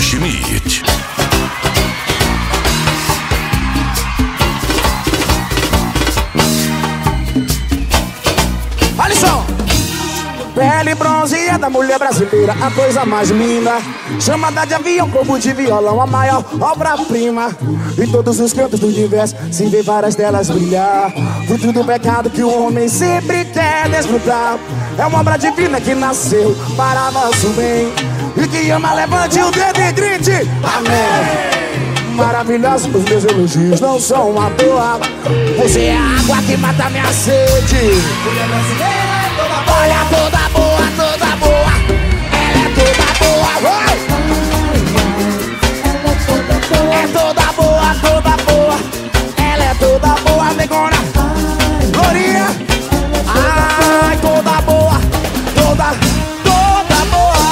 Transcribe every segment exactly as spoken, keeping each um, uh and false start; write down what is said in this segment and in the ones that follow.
Schmidt. Olha só! Pele bronzeada, mulher brasileira, a coisa mais linda. Chamada de avião, como de violão, a maior obra-prima. Em todos os cantos do universo se vê várias delas brilhar. Fruto do pecado que o homem sempre quer desfrutar. É uma obra divina que nasceu para nosso bem. E que ama, levante o dedo e grite amém. Maravilhosa, os meus elogios não são uma toa. Você é a água que mata minha sede. Mulher brasileira é toda boa. Olha, toda boa, toda boa. Ela é toda boa. Oi. É toda boa, toda boa. Ela é toda boa, negona. Glorinha. Ai, toda boa, toda, toda boa.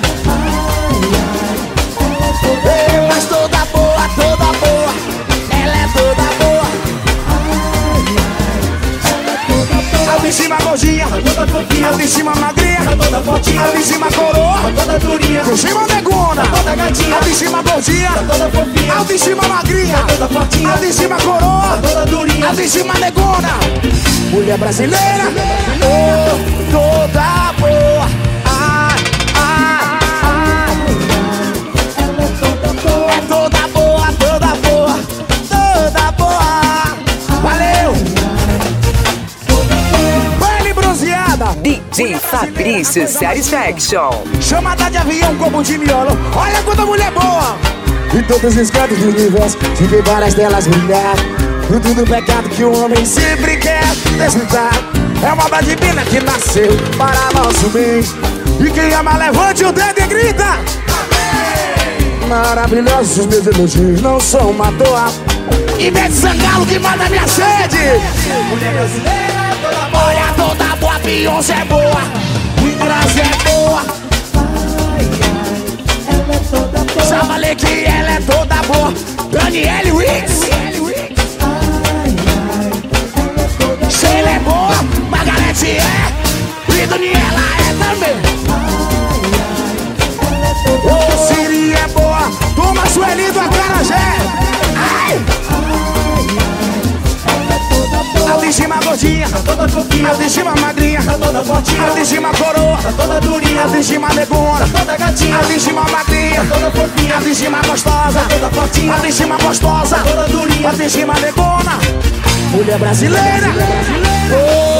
Ei, mas toda boa, toda boa. Ela é toda boa. Alto em cima, gordinha. Alto em cima, magrinha. Alto em cima, coroa. Alto em cima, negona. Alto em cima, gordinha. Alto em cima, magrinha. Alto em cima, coroa. Alto em cima, negona. Mulher brasileira, oh, toda boa. Ai, ai, ai. É toda boa, toda boa, toda boa. Valeu! Pele bronzeada, D J Fabrício Satisfaction. chamada de avião como de miolo. Olha quanta mulher boa! Em todos os cantos do universo se vê várias delas brilhar. Fruto do pecado que o homem sempre quer desfrutar. É uma obra divina que nasceu para nosso bem. E quem ama levante o dedo e grita amém. Maravilhosos os meus elogios não são uma toa. E Ivete Sangalo que manda minha sede. Mulher brasileira é toda boa. Olha, toda boa, Beyoncé é boa. Brasil é boa. Ela é toda boa. Já falei que ela é toda boa. Danielle Wicks. Sheila é boa, Margarete é, e Daniela é também. Ô, Siri é boa, toma Sueli do Acarajé. Ai! Alto em cima, gordinha. Alto em cima, magrinha. Alto em cima, coroa. Alto em cima, negona. Alto em cima, magrinha. Alto em cima, gostosa. Alto em cima, gostosa. Alto em cima, negona. Mulher brasileira, oh.